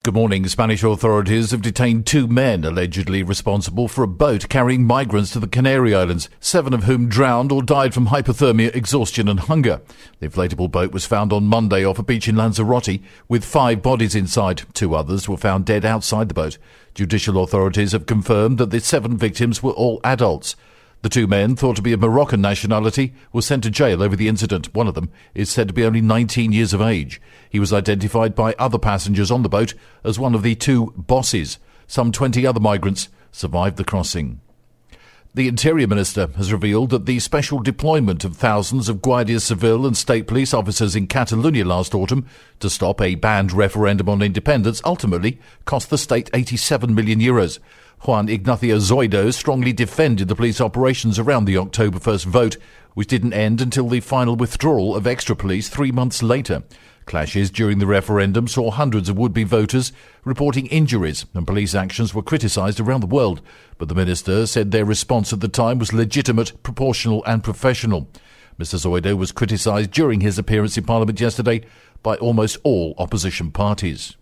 Good morning. Spanish authorities have detained 2 men allegedly responsible for a boat carrying migrants to the Canary Islands, 7 of whom drowned or died from hypothermia, exhaustion and hunger. The inflatable boat was found on Monday off a beach in Lanzarote with 5 bodies inside. 2 others were found dead outside the boat. Judicial authorities have confirmed that the 7 victims were all adults. The 2 men, thought to be of Moroccan nationality, were sent to jail over the incident. One of them is said to be only 19 years of age. He was identified by other passengers on the boat as one of the 2 bosses. Some 20 other migrants survived the crossing. The Interior Minister has revealed that the special deployment of thousands of Guardia Civil and state police officers in Catalonia last autumn to stop a banned referendum on independence ultimately cost the state €87 million. Juan Ignacio Zoido strongly defended the police operations around the October 1st vote, which didn't end until the final withdrawal of extra police 3 months later. Clashes during the referendum saw hundreds of would-be voters reporting injuries, and police actions were criticised around the world. But the minister said their response at the time was legitimate, proportional and professional. Mr Zoido was criticised during his appearance in Parliament yesterday by almost all opposition parties.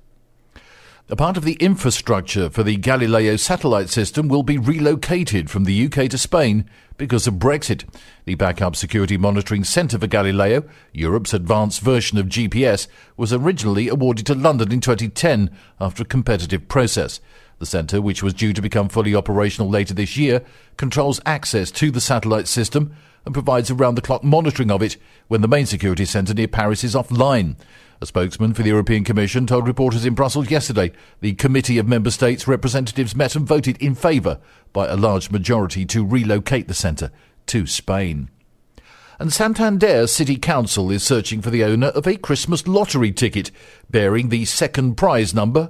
A part of the infrastructure for the Galileo satellite system will be relocated from the UK to Spain because of Brexit. The Backup Security Monitoring Centre for Galileo, Europe's advanced version of GPS, was originally awarded to London in 2010 after a competitive process. The centre, which was due to become fully operational later this year, controls access to the satellite system and provides around-the-clock monitoring of it when the main security centre near Paris is offline. A spokesman for the European Commission told reporters in Brussels yesterday the Committee of Member States representatives met and voted in favour by a large majority to relocate the centre to Spain. And Santander City Council is searching for the owner of a Christmas lottery ticket bearing the second prize number,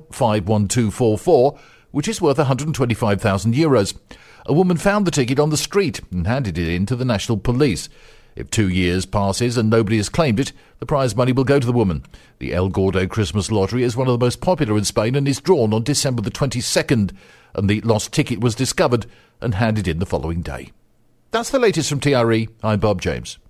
51244, which is worth €125,000. A woman found the ticket on the street and handed it in to the National Police. If 2 years passes and nobody has claimed it, the prize money will go to the woman. The El Gordo Christmas Lottery is one of the most popular in Spain and is drawn on December the 22nd, and the lost ticket was discovered and handed in the following day. That's the latest from TRE. I'm Bob James.